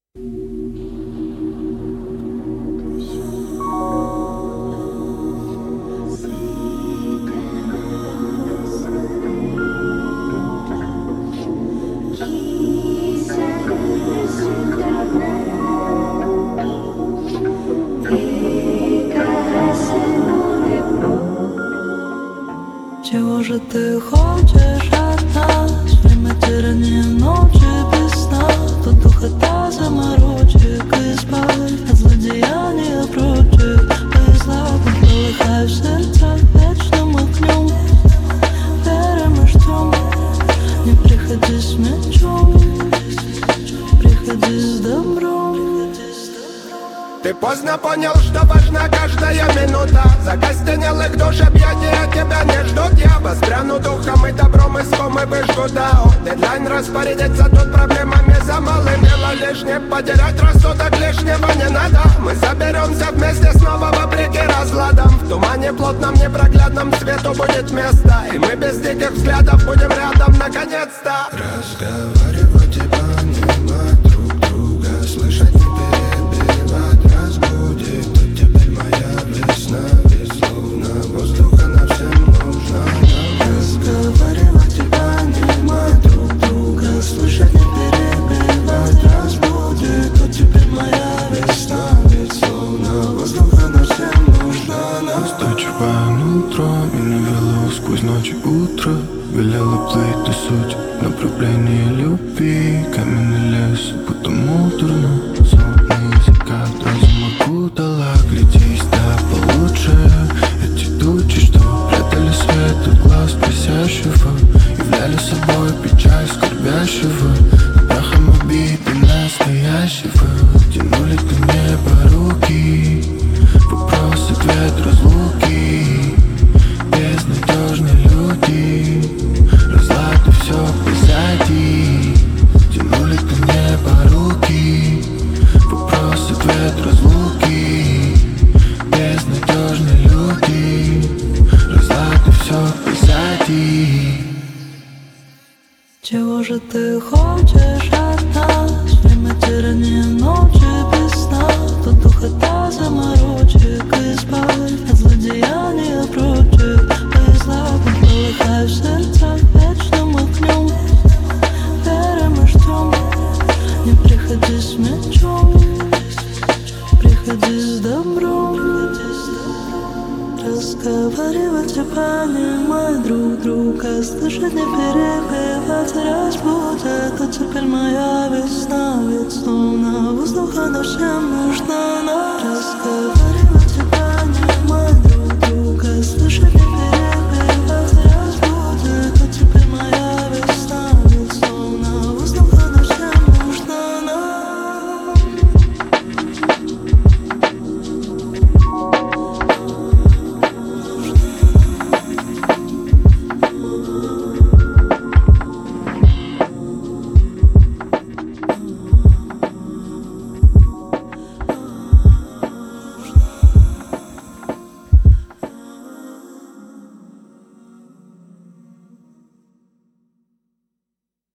Чего же ты хочешь от нас? Время тирания, ночи без сна. Кто духота заморочек, избавь от злодеяния прочих. Беззлатно полыхай в сердцах вечным огнем. Верим и ждем. Не приходи с мечом, приходи с добром. Ты поздно понял, что важна каждая минута. Закостенелых душ объятия тебя не ждут. Я воспряну духом и добром иском и выжгу дао. Дедлайн распорядится тут проблемами за малым. Дело лишнее, потерять рассудок лишнего не надо. Мы соберемся вместе снова вопреки разладам. В тумане плотном непроглядном свету будет место. И мы без диких взглядов будем рядом наконец-то. Разговаривать и понимать друг друга, слышать не перебивать. Разбудит, то теперь моя весна. Ведь словно воздуха нам всем нужна. Разговаривать и понимать друг друга, слышать не перебивать. Разбудит, то теперь моя весна. Ведь словно воздуха нам всем нужна. Устойчивое нутро меня вело сквозь ночь и утро. Велела плыть до сути, направление любви. Каменный лес, будто муторно. Золотые закат, разум окутала. Глядись, да получше. Эти тучи, что прятали свет от глаз просящего, являли собой печаль скорбящего. Прахом обиды настоящего тянули ко мне по руки. Вопросы, ответ, разлуки. Безнадежные люди, разлад все позади. Тянули ко мне по руки. Вопрос, ответ, разлуки. Безнадежные люди, разлад все позади. Чего же ты хочешь от нас? Время тирания, ночи без сна. Кто духота заморочек, избавь от злодеяния прочих. Беззлатно полыхай в сердцах вечным огнем. Верим и ждем. Не приходи с мечом, приходи с добром. Разговаривать и понимать друг друга, слышать не перебивать. Разбудит, то теперь моя весна. Ведь словно воздуха нам всем